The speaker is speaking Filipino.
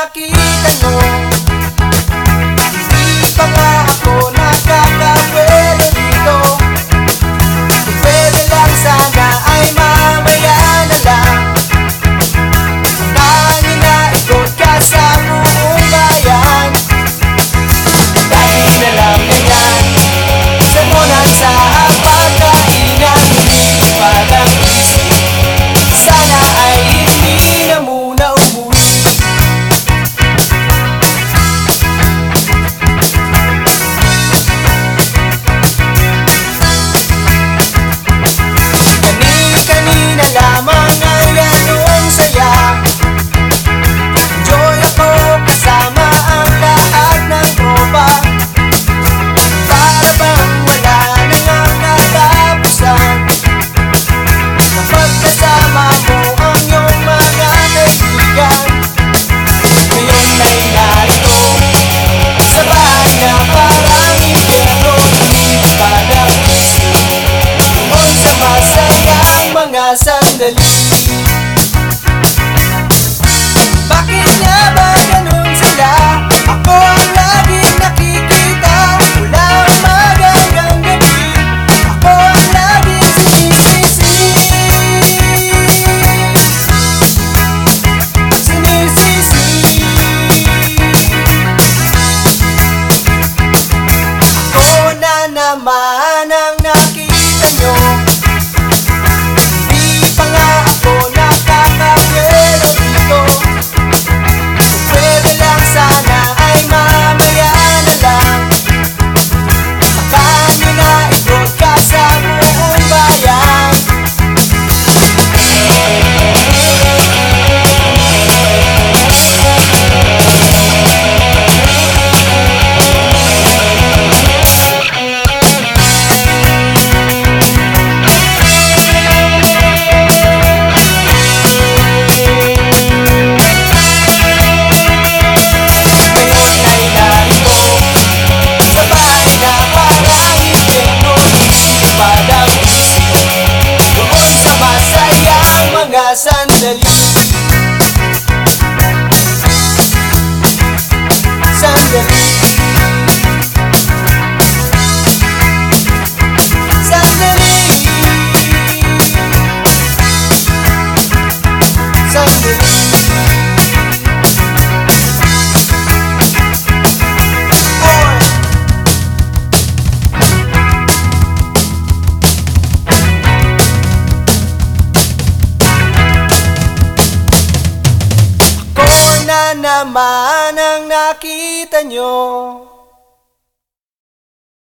nakita nyo. Hindi pa nga ako nakakapwede dito. Kung pwede lang sana ay mamaya na lang. Tanging naikot ka sa buong bayan. Dahil na lang ganyan, sa munan sa pagkainan, hindi pa lang isip. Sana ay hindi na muna umuwi. Kanina lamang ay anong saya. Enjoy ako kasama ang lahat ng tropa. Para bang wala nang katapusan kapag kasama mo ang iyong mga kaibigan. Ngayon ay narito sa bahay na parang impyerno. Hindi pa naisip doon sa masayang mga sandali. Bakit nga ba ganun sila? Ako ang laging nakikita mula umaga hanggang gabi. Ako ang laging sinisisi. Ako na naman ang nakita nyo. Hindi pa nga ako nakakapwede dito. Kung pwede lang sana ay mamaya na lang. Baka nyo na i-broadcast sa buong bayan. Sandali, sandali, sandali, sandali. Naman ang nakita nyo.